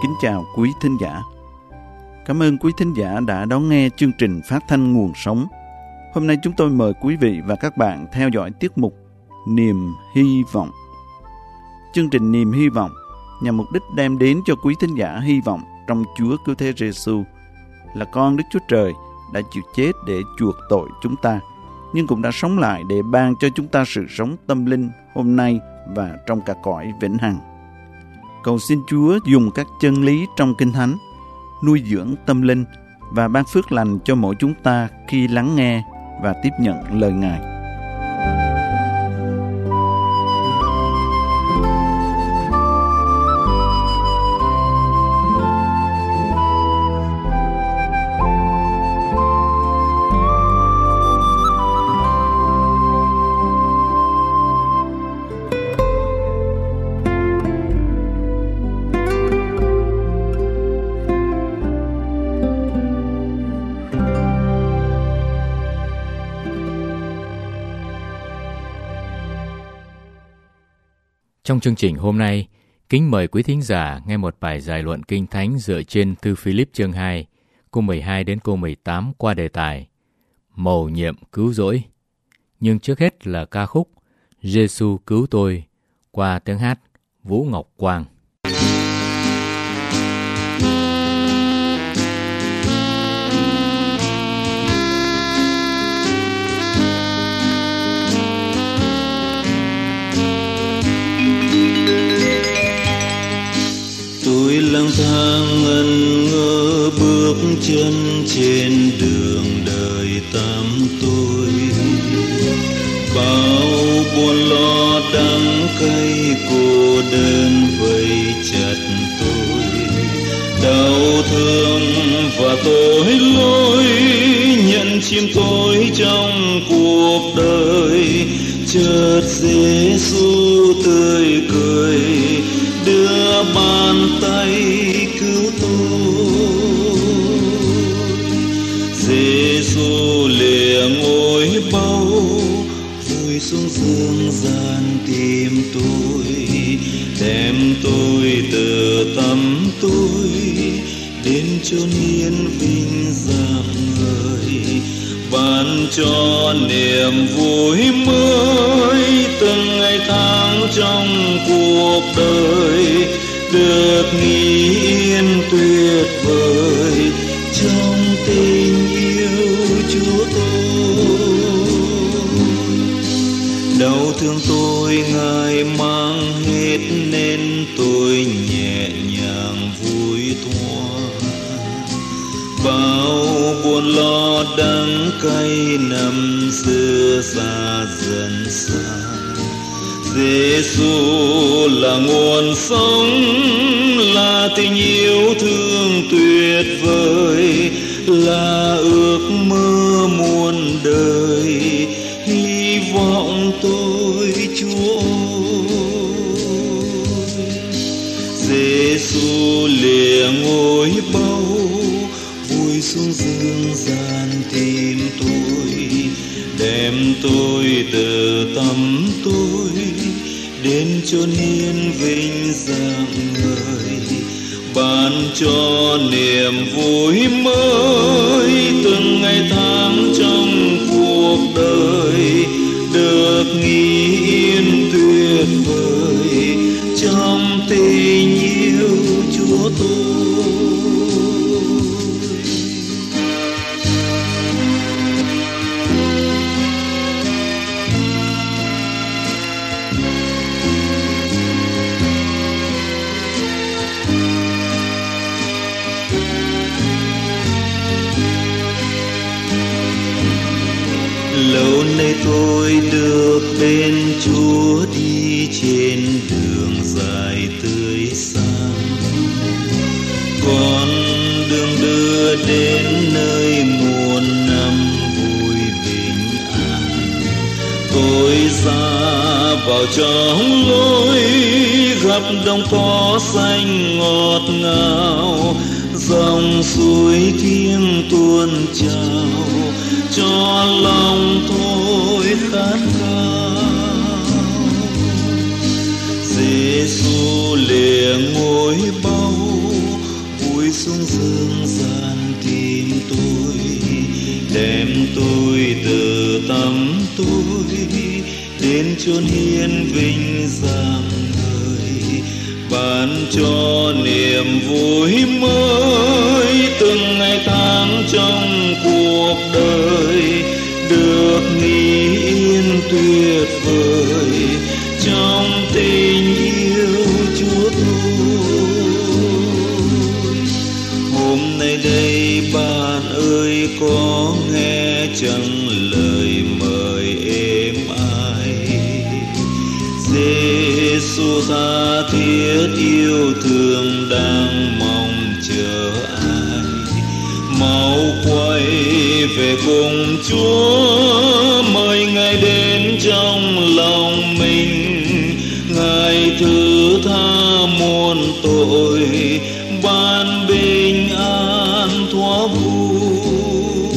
kính chào quý thính giả. Cảm ơn quý thính giả đã đón nghe chương trình phát thanh Nguồn Sống. Hôm nay chúng tôi mời quý vị và các bạn theo dõi tiết mục Niềm Hy Vọng. Chương trình Niềm Hy Vọng nhằm mục đích đem đến cho quý thính giả hy vọng trong Chúa Cứu Thế Giêsu là con Đức Chúa Trời đã chịu chết để chuộc tội chúng ta, nhưng cũng đã sống lại để ban cho chúng ta sự sống tâm linh hôm nay và trong cả cõi vĩnh hằng. Cầu xin Chúa dùng các chân lý trong Kinh Thánh nuôi dưỡng tâm linh và ban phước lành cho mỗi chúng ta khi lắng nghe và tiếp nhận lời Ngài. Trong chương trình hôm nay, kính mời quý thính giả nghe một bài giải luận Kinh Thánh dựa trên thư Philip chương 2, câu 12 đến câu 18 qua đề tài Mầu nhiệm cứu rỗi. Nhưng trước hết là ca khúc Giêsu cứu tôi qua tiếng hát Vũ Ngọc Quang. Lang thang ngẩn ngơ bước chân trên đường đời tăm tối, bao buồn lo đắng cay cô đơn vây chặt tôi, đau thương và tội lỗi nhận chìm tôi trong cuộc đời. Chợt Giêsu tươi cười đưa bàn tay cứu tôi. Giêsu lìa ngôi báu vui xuống dương gian tìm tôi, đem tôi từ tăm tối đến chốn yên vinh dạng ngời, ban cho niềm vui mới từng ngày tháng trong cuộc đời, được nghỉ yên tuyệt vời trong tình yêu Chúa tôi. Đau thương tôi Ngài mang hết nên tôi nhẹ nhàng vui thoa, bao buồn lo đắng cay năm xưa xa dần xa. Giêsu là nguồn sống, là tình yêu thương tuyệt vời, là ước mơ muôn đời, hy vọng tôi Chúa ơi. Giêsu lìa ngôi báu vui xuống dương gian tìm tôi, đem tôi từ tăm tối đến chốn hiên vinh dạng ngời, ban cho niềm vui mới từng ngày tháng trong cuộc đời, được nghỉ yên tuyệt vời trong tình yêu Chúa tôi. Lâu nay tôi được bên Chúa đi trên đường dài tươi sáng, con đường đưa đến nơi muôn năm vui bình an. Tôi ra vào trong lối gặp đồng cỏ xanh ngọt ngào, dòng suối thiêng tuôn trào cho lòng tôi khát khao. Giêsu lìa ngôi báu xuống dương gian tìm tôi, đem tôi từ tâm tôi đến chốn hiên vinh giang người, ban cho niềm vui mới từng ngày tháng trong cuộc đời, được nghỉ yên tuyệt vời trong tình yêu Chúa tôi. Hôm nay đây bạn ơi có nghe chẳng lời mời êm ái, Giê-xu tha thiết yêu thương đang mong chờ ai, mau quay về cùng Chúa, mời Ngài đến trong lòng mình, Ngài thứ tha muôn tội, ban bình an thoa vui.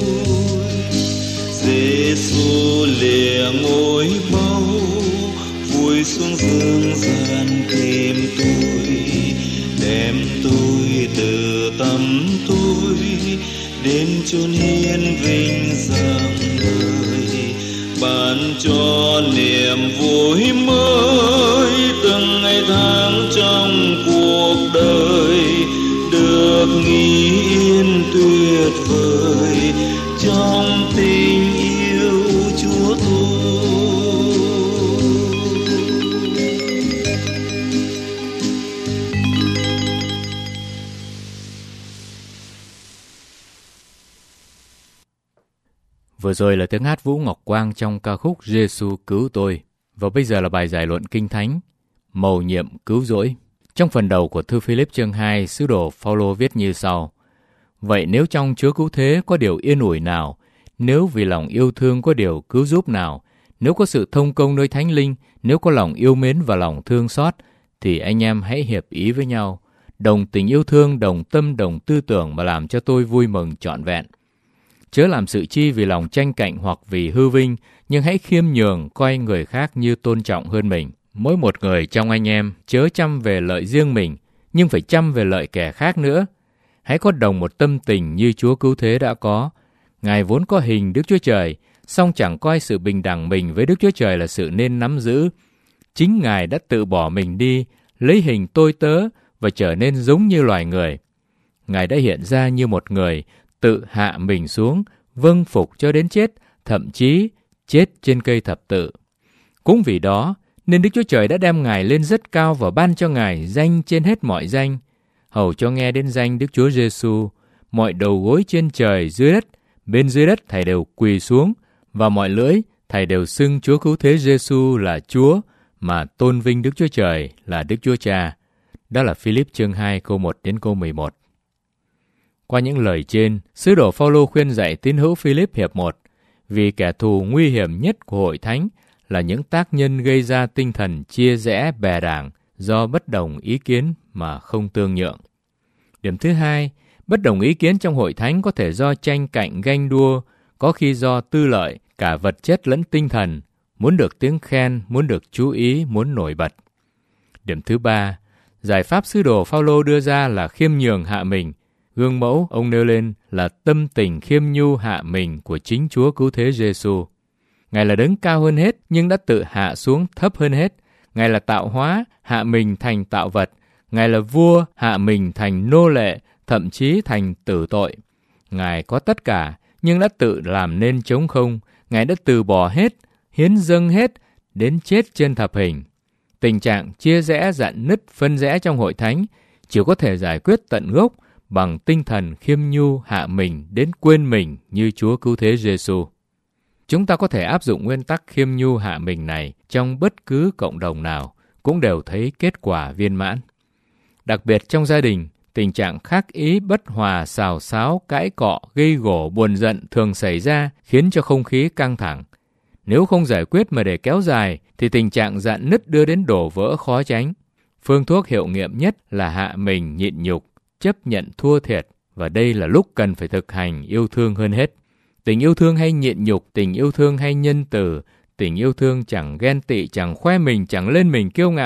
Giê-xu lìa ngôi báu, vui xuống dương gian tìm tôi, đem tôi từ tâm tôi đến chốn hiên vinh giang người, ban cho niềm vui mới từng ngày tháng trong cuộc đời, được nghỉ yên tuyệt vời trong tình yêu Chúa tôi. Vừa rồi là tiếng hát Vũ Ngọc Quang trong ca khúc Giê-xu cứu tôi. Và bây giờ là bài giải luận Kinh Thánh, mầu nhiệm cứu rỗi. Trong phần đầu của thư Philip chương 2, sứ đồ Phao-lô viết như sau: Vậy nếu trong Chúa cứu thế có điều yên ủi nào, nếu vì lòng yêu thương có điều cứu giúp nào, nếu có sự thông công nơi Thánh Linh, nếu có lòng yêu mến và lòng thương xót, thì anh em hãy hiệp ý với nhau, đồng tình yêu thương, đồng tâm, đồng tư tưởng mà làm cho tôi vui mừng trọn vẹn. Chớ làm sự chi vì lòng tranh cạnh hoặc vì hư vinh, nhưng hãy khiêm nhường, coi người khác như tôn trọng hơn mình. Mỗi một người trong anh em chớ chăm về lợi riêng mình, nhưng phải chăm về lợi kẻ khác nữa. Hãy có đồng một tâm tình như Chúa cứu thế đã có. Ngài vốn có hình Đức Chúa Trời, song chẳng coi sự bình đẳng mình với Đức Chúa Trời là sự nên nắm giữ. Chính Ngài đã tự bỏ mình đi, lấy hình tôi tớ và trở nên giống như loài người. Ngài đã hiện ra như một người, tự hạ mình xuống, vâng phục cho đến chết, thậm chí chết trên cây thập tự. Cũng vì đó, nên Đức Chúa Trời đã đem Ngài lên rất cao và ban cho Ngài danh trên hết mọi danh, hầu cho nghe đến danh Đức Chúa Giê-xu, mọi đầu gối trên trời dưới đất, bên dưới đất thảy đều quỳ xuống, và mọi lưỡi thảy đều xưng Chúa cứu thế Giê-xu là Chúa, mà tôn vinh Đức Chúa Trời là Đức Chúa Cha. Đó là Philip chương 2 câu 1 đến câu 11. Qua những lời trên, sứ đồ Phao-lô khuyên dạy tín hữu Philip hiệp 1, vì kẻ thù nguy hiểm nhất của hội thánh là những tác nhân gây ra tinh thần chia rẽ bè đảng do bất đồng ý kiến mà không tương nhượng. Điểm thứ hai, bất đồng ý kiến trong hội thánh có thể do tranh cạnh ganh đua, có khi do tư lợi, cả vật chất lẫn tinh thần, muốn được tiếng khen, muốn được chú ý, muốn nổi bật. Điểm thứ ba, giải pháp sứ đồ Phao-lô đưa ra là khiêm nhường hạ mình. Gương mẫu ông nêu lên là tâm tình khiêm nhu hạ mình của chính Chúa cứu thế Giê-xu. Ngài là đấng cao hơn hết nhưng đã tự hạ xuống thấp hơn hết. Ngài là tạo hóa, hạ mình thành tạo vật. Ngài là vua, hạ mình thành nô lệ, thậm chí thành tử tội. Ngài có tất cả nhưng đã tự làm nên trống không. Ngài đã từ bỏ hết, hiến dâng hết, đến chết trên thập hình. Tình trạng chia rẽ, rạn nứt, phân rẽ trong hội thánh chỉ có thể giải quyết tận gốc bằng tinh thần khiêm nhu hạ mình đến quên mình như Chúa cứu thế Giê-xu. Chúng ta có thể áp dụng nguyên tắc khiêm nhu hạ mình này trong bất cứ cộng đồng nào, cũng đều thấy kết quả viên mãn. Đặc biệt trong gia đình, tình trạng khác ý, bất hòa, xào xáo, cãi cọ, gây gổ, buồn giận thường xảy ra khiến cho không khí căng thẳng. Nếu không giải quyết mà để kéo dài, thì tình trạng rạn nứt đưa đến đổ vỡ khó tránh. Phương thuốc hiệu nghiệm nhất là hạ mình nhịn nhục, chấp nhận thua thiệt, và đây là lúc cần phải thực hành yêu thương hơn hết. Tình yêu thương hay nhịn nhục, tình yêu thương hay nhân từ, tình yêu thương chẳng ghen tị, chẳng khoe mình, chẳng lên mình kiêu ngạo,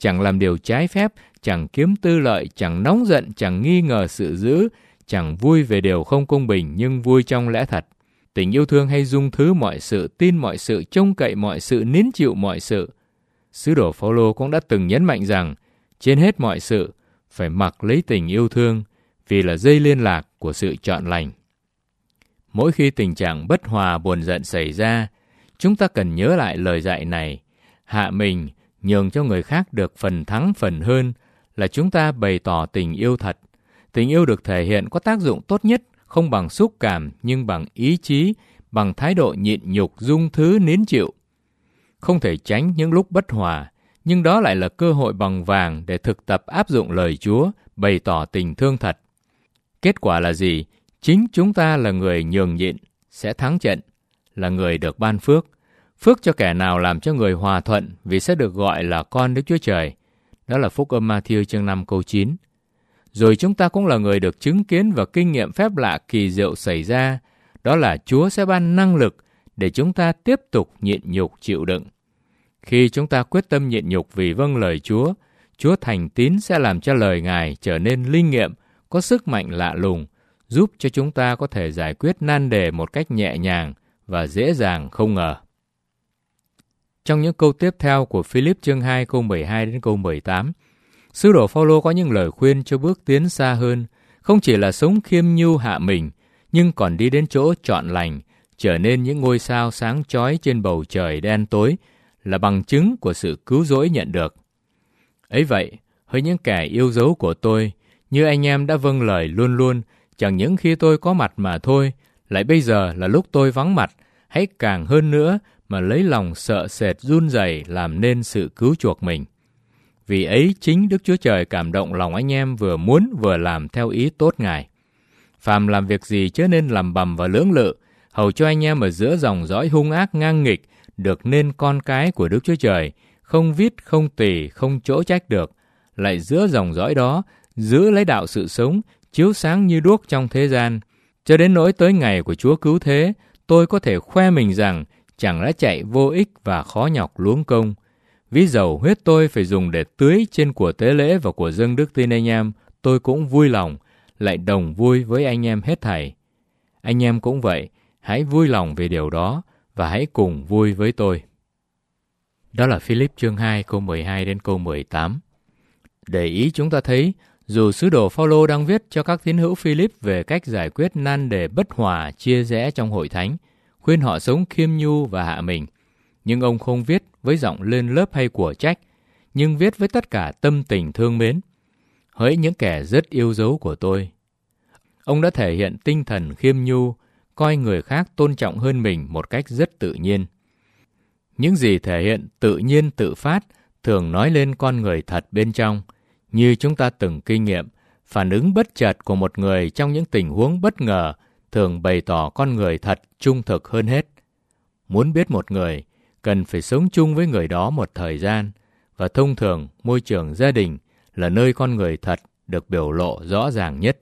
chẳng làm điều trái phép, chẳng kiếm tư lợi, chẳng nóng giận, chẳng nghi ngờ sự dữ, chẳng vui về điều không công bình, nhưng vui trong lẽ thật. Tình yêu thương hay dung thứ mọi sự, tin mọi sự, trông cậy mọi sự, nín chịu mọi sự. Sứ đồ Phao-lô cũng đã từng nhấn mạnh rằng, trên hết mọi sự, phải mặc lấy tình yêu thương, vì là dây liên lạc của sự trọn lành. Mỗi khi tình trạng bất hòa buồn giận xảy ra, chúng ta cần nhớ lại lời dạy này. Hạ mình, nhường cho người khác được phần thắng phần hơn là chúng ta bày tỏ tình yêu thật. Tình yêu được thể hiện có tác dụng tốt nhất, không bằng xúc cảm nhưng bằng ý chí, bằng thái độ nhịn nhục, dung thứ, nín chịu. Không thể tránh những lúc bất hòa, nhưng đó lại là cơ hội bằng vàng để thực tập áp dụng lời Chúa, bày tỏ tình thương thật. Kết quả là gì? Chính chúng ta là người nhường nhịn, sẽ thắng trận, là người được ban phước. Phước cho kẻ nào làm cho người hòa thuận vì sẽ được gọi là con Đức Chúa Trời. Đó là Phúc Âm Ma-thi-ơ chương 5 câu 9. Rồi chúng ta cũng là người được chứng kiến và kinh nghiệm phép lạ kỳ diệu xảy ra. Đó là Chúa sẽ ban năng lực để chúng ta tiếp tục nhịn nhục chịu đựng. Khi chúng ta quyết tâm nhịn nhục vì vâng lời Chúa, Chúa thành tín sẽ làm cho lời Ngài trở nên linh nghiệm, có sức mạnh lạ lùng, giúp cho chúng ta có thể giải quyết nan đề một cách nhẹ nhàng và dễ dàng không ngờ. Trong những câu tiếp theo của Philip chương 2 câu 12 đến câu 18, sứ đồ Phao-lô có những lời khuyên cho bước tiến xa hơn, không chỉ là sống khiêm nhu hạ mình, nhưng còn đi đến chỗ trọn lành, trở nên những ngôi sao sáng chói trên bầu trời đen tối, là bằng chứng của sự cứu rỗi nhận được. Ấy vậy, hỡi những kẻ yêu dấu của tôi, như anh em đã vâng lời luôn luôn, chẳng những khi tôi có mặt mà thôi, lại bây giờ là lúc tôi vắng mặt, hãy càng hơn nữa mà lấy lòng sợ sệt run rẩy làm nên sự cứu chuộc mình. Vì ấy chính Đức Chúa Trời cảm động lòng anh em vừa muốn vừa làm theo ý tốt Ngài. Phàm làm việc gì chớ nên làm bầm và lưỡng lự, hầu cho anh em ở giữa dòng dõi hung ác ngang nghịch được nên con cái của Đức Chúa Trời, không vít, không tỳ, không chỗ trách được, lại giữa dòng dõi đó giữ lấy đạo sự sống, chiếu sáng như đuốc trong thế gian. Cho đến nỗi tới ngày của Chúa cứu thế, tôi có thể khoe mình rằng chẳng đã chạy vô ích và khó nhọc luống công. Ví dầu huyết tôi phải dùng để tưới trên của tế lễ và của dâng đức tin anh em, tôi cũng vui lòng, lại đồng vui với anh em hết thảy. Anh em cũng vậy, hãy vui lòng về điều đó và hãy cùng vui với tôi. Đó là Philip chương 2 câu 12 đến câu 18. Để ý chúng ta thấy, dù sứ đồ Phao-lô đang viết cho các tín hữu Philip về cách giải quyết nan đề bất hòa chia rẽ trong hội thánh, khuyên họ sống khiêm nhu và hạ mình, nhưng ông không viết với giọng lên lớp hay của trách, nhưng viết với tất cả tâm tình thương mến. Hỡi những kẻ rất yêu dấu của tôi. Ông đã thể hiện tinh thần khiêm nhu, coi người khác tôn trọng hơn mình một cách rất tự nhiên. Những gì thể hiện tự nhiên tự phát thường nói lên con người thật bên trong, như chúng ta từng kinh nghiệm, phản ứng bất chợt của một người trong những tình huống bất ngờ thường bày tỏ con người thật trung thực hơn hết. Muốn biết một người, cần phải sống chung với người đó một thời gian, và thông thường môi trường gia đình là nơi con người thật được biểu lộ rõ ràng nhất.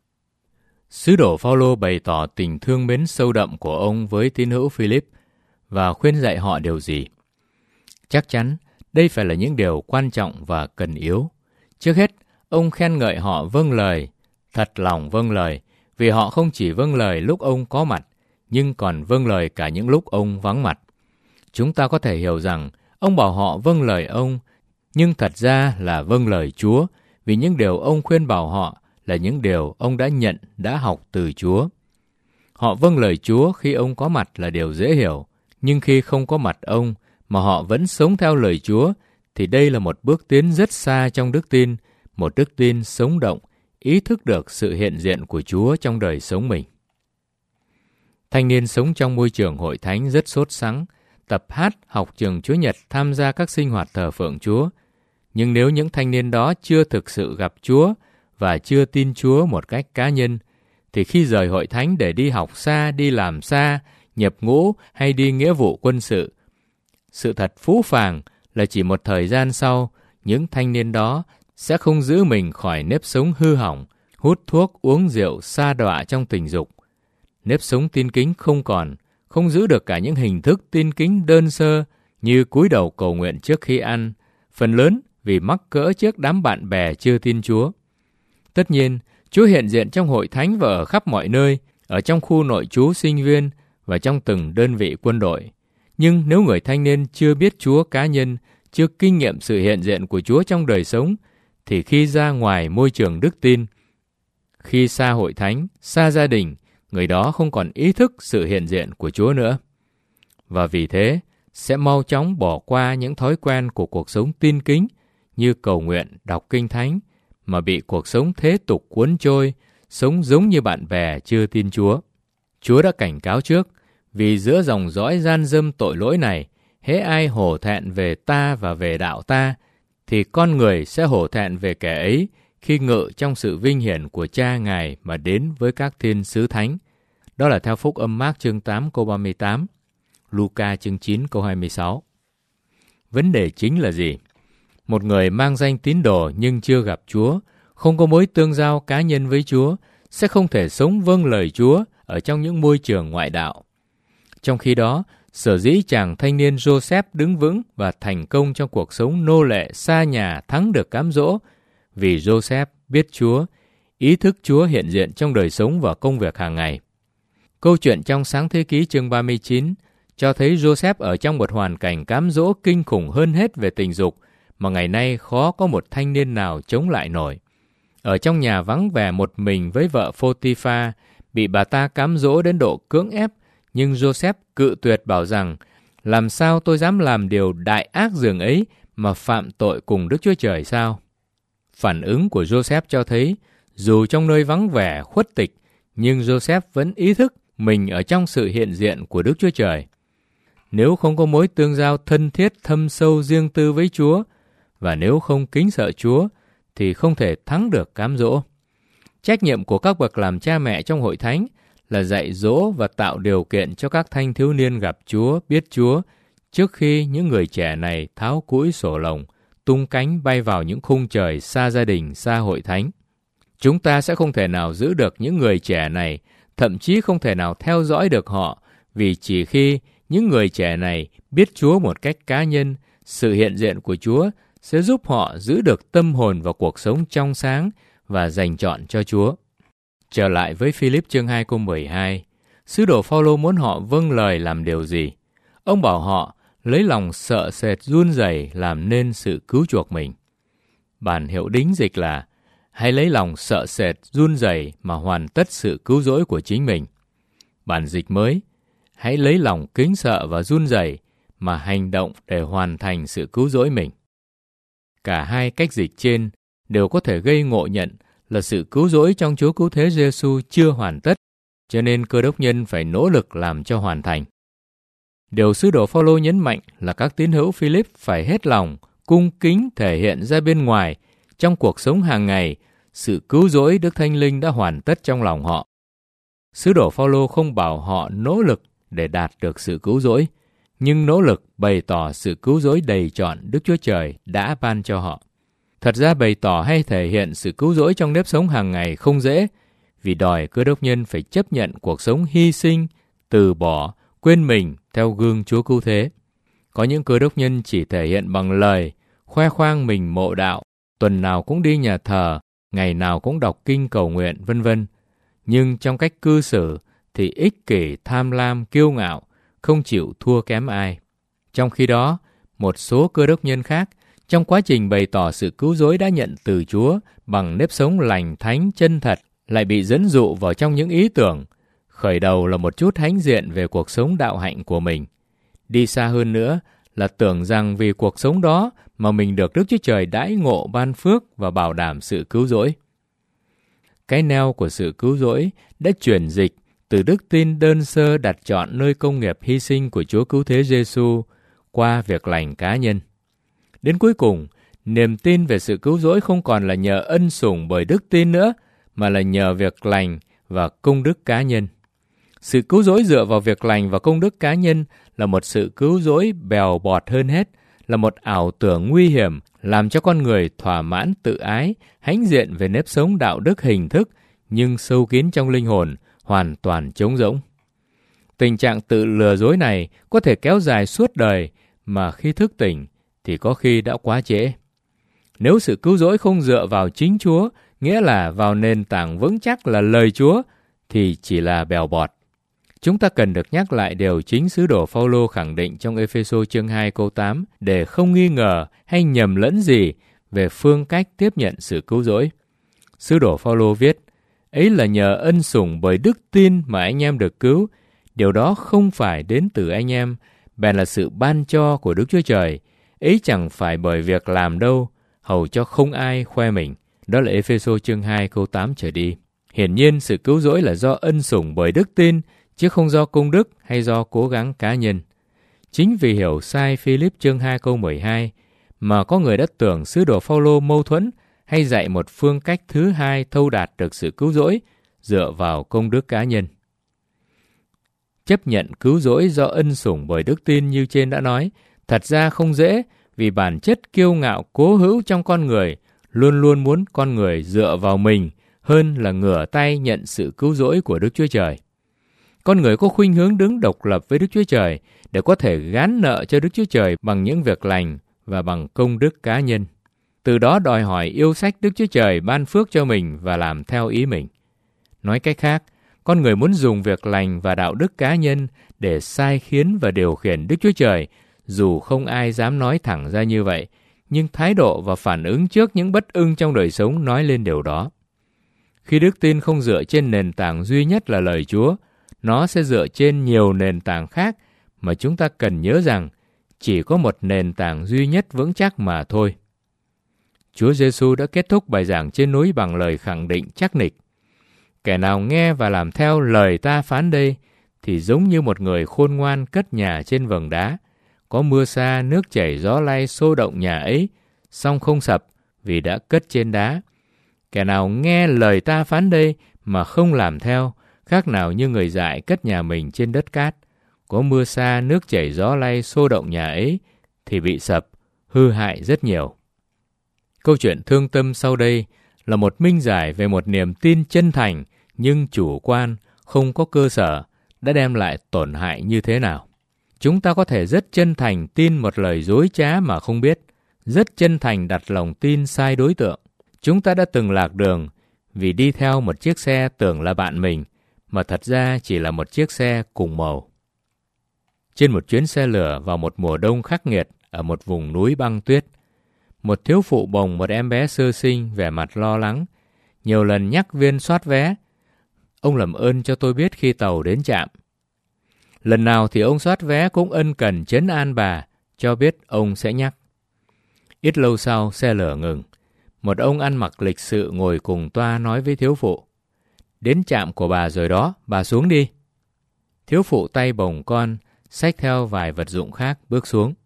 Sứ đồ Phao-lô bày tỏ tình thương mến sâu đậm của ông với tín hữu Philip và khuyên dạy họ điều gì? Chắc chắn, đây phải là những điều quan trọng và cần yếu. Trước hết, ông khen ngợi họ vâng lời, thật lòng vâng lời, vì họ không chỉ vâng lời lúc ông có mặt, nhưng còn vâng lời cả những lúc ông vắng mặt. Chúng ta có thể hiểu rằng, ông bảo họ vâng lời ông, nhưng thật ra là vâng lời Chúa, vì những điều ông khuyên bảo họ là những điều ông đã nhận, đã học từ Chúa. Họ vâng lời Chúa khi ông có mặt là điều dễ hiểu, nhưng khi không có mặt ông mà họ vẫn sống theo lời Chúa, thì đây là một bước tiến rất xa trong đức tin, một đức tin sống động, ý thức được sự hiện diện của Chúa trong đời sống mình. Thanh niên sống trong môi trường hội thánh rất sốt sắng, tập hát, học trường Chúa Nhật, tham gia các sinh hoạt thờ phượng Chúa. Nhưng nếu những thanh niên đó chưa thực sự gặp Chúa và chưa tin Chúa một cách cá nhân, thì khi rời hội thánh để đi học xa, đi làm xa, nhập ngũ hay đi nghĩa vụ quân sự, sự thật phũ phàng là chỉ một thời gian sau, những thanh niên đó sẽ không giữ mình khỏi nếp sống hư hỏng, hút thuốc, uống rượu, sa đọa trong tình dục. Nếp sống tin kính không còn, không giữ được cả những hình thức tin kính đơn sơ như cúi đầu cầu nguyện trước khi ăn, phần lớn vì mắc cỡ trước đám bạn bè chưa tin Chúa. Tất nhiên, Chúa hiện diện trong hội thánh và ở khắp mọi nơi, ở trong khu nội trú sinh viên và trong từng đơn vị quân đội. Nhưng nếu người thanh niên chưa biết Chúa cá nhân, chưa kinh nghiệm sự hiện diện của Chúa trong đời sống, thì khi ra ngoài môi trường đức tin, khi xa hội thánh, xa gia đình, người đó không còn ý thức sự hiện diện của Chúa nữa. Và vì thế, sẽ mau chóng bỏ qua những thói quen của cuộc sống tin kính như cầu nguyện, đọc kinh thánh, mà bị cuộc sống thế tục cuốn trôi, sống giống như bạn bè chưa tin Chúa. Chúa đã cảnh cáo trước, vì giữa dòng dõi gian dâm tội lỗi này, hễ ai hổ thẹn về ta và về đạo ta, thì con người sẽ hổ thẹn về kẻ ấy khi ngự trong sự vinh hiển của Cha Ngài mà đến với các thiên sứ thánh. Đó là theo Phúc Âm Mác chương 8 câu 38, Luca chương 9 câu 26. Vấn đề chính là gì? Một người mang danh tín đồ nhưng chưa gặp Chúa, không có mối tương giao cá nhân với Chúa, sẽ không thể sống vâng lời Chúa ở trong những môi trường ngoại đạo. Trong khi đó, sở dĩ chàng thanh niên Joseph đứng vững và thành công trong cuộc sống nô lệ xa nhà thắng được cám dỗ, vì Joseph biết Chúa, ý thức Chúa hiện diện trong đời sống và công việc hàng ngày. Câu chuyện trong Sáng Thế Ký chương 39 cho thấy Joseph ở trong một hoàn cảnh cám dỗ kinh khủng hơn hết về tình dục mà ngày nay khó có một thanh niên nào chống lại nổi. Ở trong nhà vắng vẻ một mình với vợ Phô-ti-pha, bị bà ta cám dỗ đến độ cưỡng ép, nhưng Joseph cự tuyệt bảo rằng, làm sao tôi dám làm điều đại ác dường ấy mà phạm tội cùng Đức Chúa Trời sao? Phản ứng của Joseph cho thấy, dù trong nơi vắng vẻ, khuất tịch, nhưng Joseph vẫn ý thức mình ở trong sự hiện diện của Đức Chúa Trời. Nếu không có mối tương giao thân thiết thâm sâu riêng tư với Chúa, và nếu không kính sợ Chúa, thì không thể thắng được cám dỗ. Trách nhiệm của các bậc làm cha mẹ trong hội thánh là dạy dỗ và tạo điều kiện cho các thanh thiếu niên gặp Chúa, biết Chúa, trước khi những người trẻ này tháo cũi sổ lồng, tung cánh bay vào những khung trời xa gia đình, xa hội thánh. Chúng ta sẽ không thể nào giữ được những người trẻ này, thậm chí không thể nào theo dõi được họ, vì chỉ khi những người trẻ này biết Chúa một cách cá nhân, sự hiện diện của Chúa sẽ giúp họ giữ được tâm hồn và cuộc sống trong sáng và dành trọn cho Chúa. Trở lại với Philip chương 2 câu 12, sứ đồ Phao-lô muốn họ vâng lời làm điều gì? Ông bảo họ lấy lòng sợ sệt run rẩy làm nên sự cứu chuộc mình. Bản hiệu đính dịch là hãy lấy lòng sợ sệt run rẩy mà hoàn tất sự cứu rỗi của chính mình. Bản dịch mới, hãy lấy lòng kính sợ và run rẩy mà hành động để hoàn thành sự cứu rỗi mình. Cả hai cách dịch trên đều có thể gây ngộ nhận là sự cứu rỗi trong Chúa Cứu Thế Giêsu chưa hoàn tất, cho nên Cơ Đốc nhân phải nỗ lực làm cho hoàn thành. Điều sứ đồ Phao-lô nhấn mạnh là các tín hữu Philip phải hết lòng, cung kính thể hiện ra bên ngoài trong cuộc sống hàng ngày sự cứu rỗi Đức Thánh Linh đã hoàn tất trong lòng họ. Sứ đồ Phao-lô không bảo họ nỗ lực để đạt được sự cứu rỗi, nhưng nỗ lực bày tỏ sự cứu rỗi đầy trọn Đức Chúa Trời đã ban cho họ. Thật ra bày tỏ hay thể hiện sự cứu rỗi trong nếp sống hàng ngày không dễ, vì đòi Cơ Đốc nhân phải chấp nhận cuộc sống hy sinh, từ bỏ, quên mình theo gương Chúa Cứu Thế. Có những Cơ Đốc nhân chỉ thể hiện bằng lời, khoe khoang mình mộ đạo, tuần nào cũng đi nhà thờ, ngày nào cũng đọc kinh cầu nguyện, vân vân. Nhưng trong cách cư xử thì ích kỷ, tham lam, kiêu ngạo, không chịu thua kém ai. Trong khi đó, một số Cơ Đốc nhân khác, trong quá trình bày tỏ sự cứu rỗi đã nhận từ Chúa bằng nếp sống lành thánh chân thật, lại bị dẫn dụ vào trong những ý tưởng, khởi đầu là một chút hãnh diện về cuộc sống đạo hạnh của mình. Đi xa hơn nữa là tưởng rằng vì cuộc sống đó mà mình được Đức Chúa Trời đãi ngộ ban phước và bảo đảm sự cứu rỗi. Cái neo của sự cứu rỗi đã chuyển dịch từ đức tin đơn sơ đặt trọn nơi công nghiệp hy sinh của Chúa Cứu Thế Giêsu qua việc lành cá nhân. Đến cuối cùng, niềm tin về sự cứu rỗi không còn là nhờ ân sủng bởi đức tin nữa, mà là nhờ việc lành và công đức cá nhân. Sự cứu rỗi dựa vào việc lành và công đức cá nhân là một sự cứu rỗi bèo bọt hơn hết, là một ảo tưởng nguy hiểm, làm cho con người thỏa mãn tự ái, hãnh diện về nếp sống đạo đức hình thức, nhưng sâu kín trong linh hồn, hoàn toàn trống rỗng. Tình trạng tự lừa dối này có thể kéo dài suốt đời, mà khi thức tỉnh thì có khi đã quá trễ. Nếu sự cứu rỗi không dựa vào chính Chúa, nghĩa là vào nền tảng vững chắc là lời Chúa, thì chỉ là bèo bọt. Chúng ta cần được nhắc lại điều chính sứ đồ Phaolô khẳng định trong Ê-phê-sô chương 2 câu 8 để không nghi ngờ hay nhầm lẫn gì về phương cách tiếp nhận sự cứu rỗi. Sứ đồ Phaolô viết, ấy là nhờ ân sủng bởi đức tin mà anh em được cứu. Điều đó không phải đến từ anh em, bèn là sự ban cho của Đức Chúa Trời. Ấy chẳng phải bởi việc làm đâu, hầu cho không ai khoe mình. Đó là Ê-phê-sô chương 2 câu 8 trở đi. Hiển nhiên sự cứu rỗi là do ân sủng bởi đức tin, chứ không do công đức hay do cố gắng cá nhân. Chính vì hiểu sai Philip chương 2 câu 12 mà có người đã tưởng sứ đồ Phaolô mâu thuẫn hay dạy một phương cách thứ hai thâu đạt được sự cứu rỗi dựa vào công đức cá nhân. Chấp nhận cứu rỗi do ân sủng bởi đức tin như trên đã nói, thật ra không dễ, vì bản chất kiêu ngạo cố hữu trong con người luôn luôn muốn con người dựa vào mình hơn là ngửa tay nhận sự cứu rỗi của Đức Chúa Trời. Con người có khuynh hướng đứng độc lập với Đức Chúa Trời để có thể gán nợ cho Đức Chúa Trời bằng những việc lành và bằng công đức cá nhân. Từ đó đòi hỏi yêu sách Đức Chúa Trời ban phước cho mình và làm theo ý mình. Nói cách khác, con người muốn dùng việc lành và đạo đức cá nhân để sai khiến và điều khiển Đức Chúa Trời, dù không ai dám nói thẳng ra như vậy, nhưng thái độ và phản ứng trước những bất ưng trong đời sống nói lên điều đó. Khi đức tin không dựa trên nền tảng duy nhất là lời Chúa, nó sẽ dựa trên nhiều nền tảng khác mà chúng ta cần nhớ rằng chỉ có một nền tảng duy nhất vững chắc mà thôi. Chúa Giêsu đã kết thúc bài giảng trên núi bằng lời khẳng định chắc nịch. Kẻ nào nghe và làm theo lời ta phán đây thì giống như một người khôn ngoan cất nhà trên vầng đá. Có mưa xa, nước chảy, gió lay xô động nhà ấy, song không sập vì đã cất trên đá. Kẻ nào nghe lời ta phán đây mà không làm theo, khác nào như người dại cất nhà mình trên đất cát. Có mưa xa, nước chảy, gió lay xô động nhà ấy thì bị sập, hư hại rất nhiều. Câu chuyện thương tâm sau đây là một minh giải về một niềm tin chân thành nhưng chủ quan, không có cơ sở, đã đem lại tổn hại như thế nào. Chúng ta có thể rất chân thành tin một lời dối trá mà không biết, rất chân thành đặt lòng tin sai đối tượng. Chúng ta đã từng lạc đường vì đi theo một chiếc xe tưởng là bạn mình, mà thật ra chỉ là một chiếc xe cùng màu. Trên một chuyến xe lửa vào một mùa đông khắc nghiệt ở một vùng núi băng tuyết, một thiếu phụ bồng một em bé sơ sinh vẻ mặt lo lắng, nhiều lần nhắc viên soát vé. Ông làm ơn cho tôi biết khi tàu đến trạm. Lần nào thì ông soát vé cũng ân cần trấn an bà, cho biết ông sẽ nhắc. Ít lâu sau, xe lửa ngừng. Một ông ăn mặc lịch sự ngồi cùng toa nói với thiếu phụ. Đến trạm của bà rồi đó, bà xuống đi. Thiếu phụ tay bồng con, xách theo vài vật dụng khác bước xuống.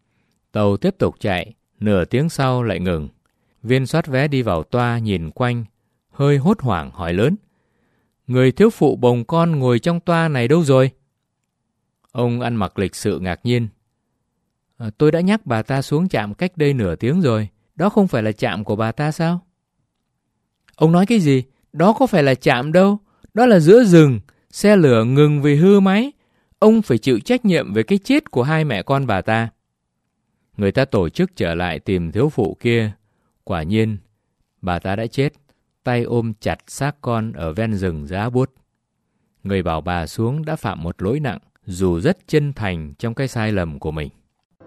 Tàu tiếp tục chạy, nửa tiếng sau lại ngừng. Viên soát vé đi vào toa nhìn quanh, hơi hốt hoảng hỏi lớn. Người thiếu phụ bồng con ngồi trong toa này đâu rồi? Ông ăn mặc lịch sự ngạc nhiên. Tôi đã nhắc bà ta xuống trạm cách đây nửa tiếng rồi. Đó không phải là trạm của bà ta sao? Ông nói cái gì? Đó có phải là trạm đâu. Đó là giữa rừng. Xe lửa ngừng vì hư máy. Ông phải chịu trách nhiệm về cái chết của hai mẹ con bà ta. Người ta tổ chức trở lại tìm thiếu phụ kia. Quả nhiên, bà ta đã chết, tay ôm chặt xác con ở ven rừng giá buốt. Người bảo bà xuống đã phạm một lỗi nặng, dù rất chân thành trong cái sai lầm của mình.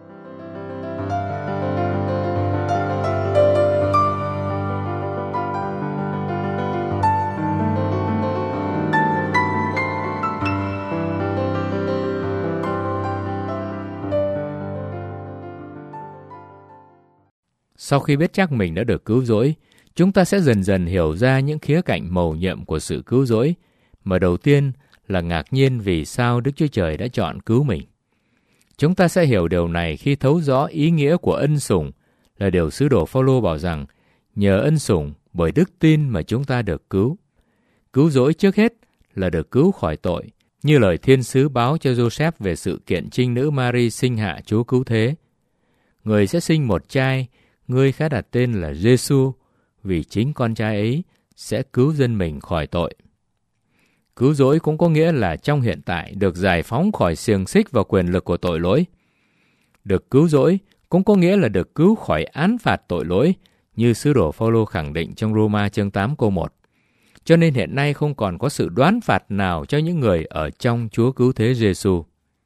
Sau khi biết chắc mình đã được cứu rỗi, chúng ta sẽ dần dần hiểu ra những khía cạnh mầu nhiệm của sự cứu rỗi, mà đầu tiên là ngạc nhiên vì sao Đức Chúa Trời đã chọn cứu mình. Chúng ta sẽ hiểu điều này khi thấu rõ ý nghĩa của ân sủng, là điều sứ đồ Phaolô bảo rằng nhờ ân sủng bởi đức tin mà chúng ta được cứu. Cứu rỗi trước hết là được cứu khỏi tội, như lời thiên sứ báo cho Joseph về sự kiện trinh nữ Mary sinh hạ Chúa cứu thế. Người sẽ sinh một trai, ngươi khá đặt tên là Giêsu, vì chính con trai ấy sẽ cứu dân mình khỏi tội. Cứu rỗi cũng có nghĩa là trong hiện tại được giải phóng khỏi xiềng xích và quyền lực của tội lỗi. Được cứu rỗi cũng có nghĩa là được cứu khỏi án phạt tội lỗi, như sứ đồ Phaolô khẳng định trong Roma chương 8 câu 1. Cho nên hiện nay không còn có sự đoán phạt nào cho những người ở trong Chúa cứu thế Giêsu.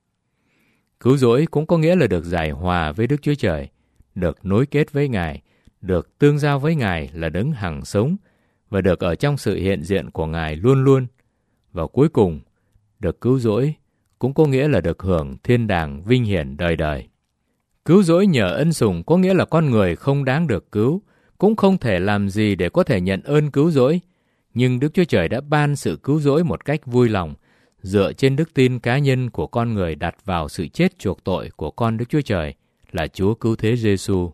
Cứu rỗi cũng có nghĩa là được giải hòa với Đức Chúa Trời, được nối kết với Ngài, được tương giao với Ngài là đấng hằng sống và được ở trong sự hiện diện của Ngài luôn luôn. Và cuối cùng, được cứu rỗi cũng có nghĩa là được hưởng thiên đàng vinh hiển đời đời. Cứu rỗi nhờ ân sủng có nghĩa là con người không đáng được cứu, cũng không thể làm gì để có thể nhận ơn cứu rỗi. Nhưng Đức Chúa Trời đã ban sự cứu rỗi một cách vui lòng, dựa trên đức tin cá nhân của con người đặt vào sự chết chuộc tội của con Đức Chúa Trời là Chúa cứu thế Giêsu.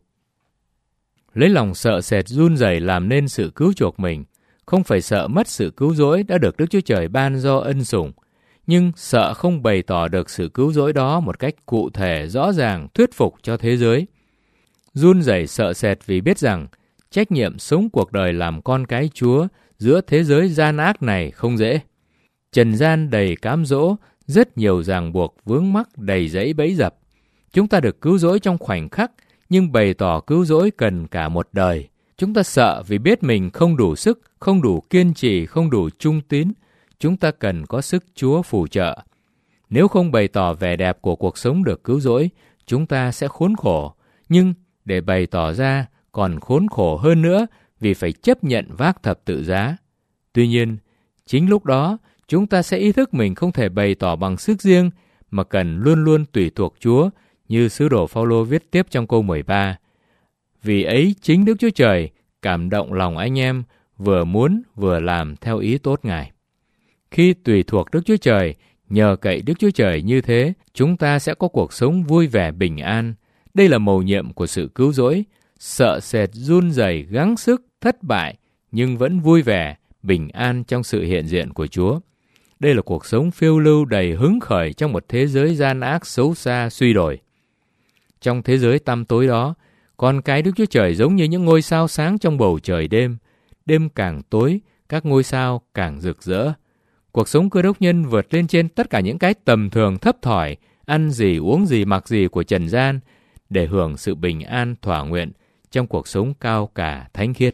Lấy lòng sợ sệt run rẩy làm nên sự cứu chuộc mình, không phải sợ mất sự cứu rỗi đã được Đức Chúa Trời ban do ân sủng, nhưng sợ không bày tỏ được sự cứu rỗi đó một cách cụ thể, rõ ràng, thuyết phục cho thế giới. Run rẩy sợ sệt vì biết rằng trách nhiệm sống cuộc đời làm con cái Chúa giữa thế giới gian ác này không dễ. Trần gian đầy cám dỗ, rất nhiều ràng buộc vướng mắc đầy dẫy bẫy dập. Chúng ta được cứu rỗi trong khoảnh khắc, nhưng bày tỏ cứu rỗi cần cả một đời. Chúng ta sợ vì biết mình không đủ sức, không đủ kiên trì, không đủ trung tín. Chúng ta cần có sức Chúa phù trợ. Nếu không bày tỏ vẻ đẹp của cuộc sống được cứu rỗi, chúng ta sẽ khốn khổ. Nhưng để bày tỏ ra còn khốn khổ hơn nữa vì phải chấp nhận vác thập tự giá. Tuy nhiên, chính lúc đó, chúng ta sẽ ý thức mình không thể bày tỏ bằng sức riêng, mà cần luôn luôn tùy thuộc Chúa, như sứ đồ Phaolô viết tiếp trong câu 13. Vì ấy chính Đức Chúa Trời cảm động lòng anh em, vừa muốn vừa làm theo ý tốt Ngài. Khi tùy thuộc Đức Chúa Trời, nhờ cậy Đức Chúa Trời như thế, chúng ta sẽ có cuộc sống vui vẻ bình an. Đây là mầu nhiệm của sự cứu rỗi, sợ sệt, run rẩy, gắng sức, thất bại, nhưng vẫn vui vẻ, bình an trong sự hiện diện của Chúa. Đây là cuộc sống phiêu lưu đầy hứng khởi trong một thế giới gian ác xấu xa suy đồi. Trong thế giới tăm tối đó, con cái Đức Chúa Trời giống như những ngôi sao sáng trong bầu trời đêm. Đêm càng tối, các ngôi sao càng rực rỡ. Cuộc sống Cơ Đốc nhân vượt lên trên tất cả những cái tầm thường thấp thỏi, ăn gì, uống gì, mặc gì của trần gian, để hưởng sự bình an thỏa nguyện trong cuộc sống cao cả thánh khiết.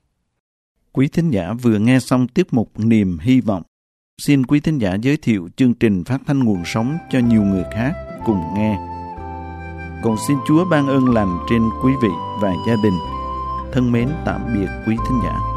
Quý thính giả vừa nghe xong tiết mục Niềm Hy Vọng. Xin quý thính giả giới thiệu chương trình phát thanh nguồn sống cho nhiều người khác cùng nghe. Cầu xin Chúa ban ơn lành trên quý vị và gia đình. Thân mến tạm biệt quý thính giả.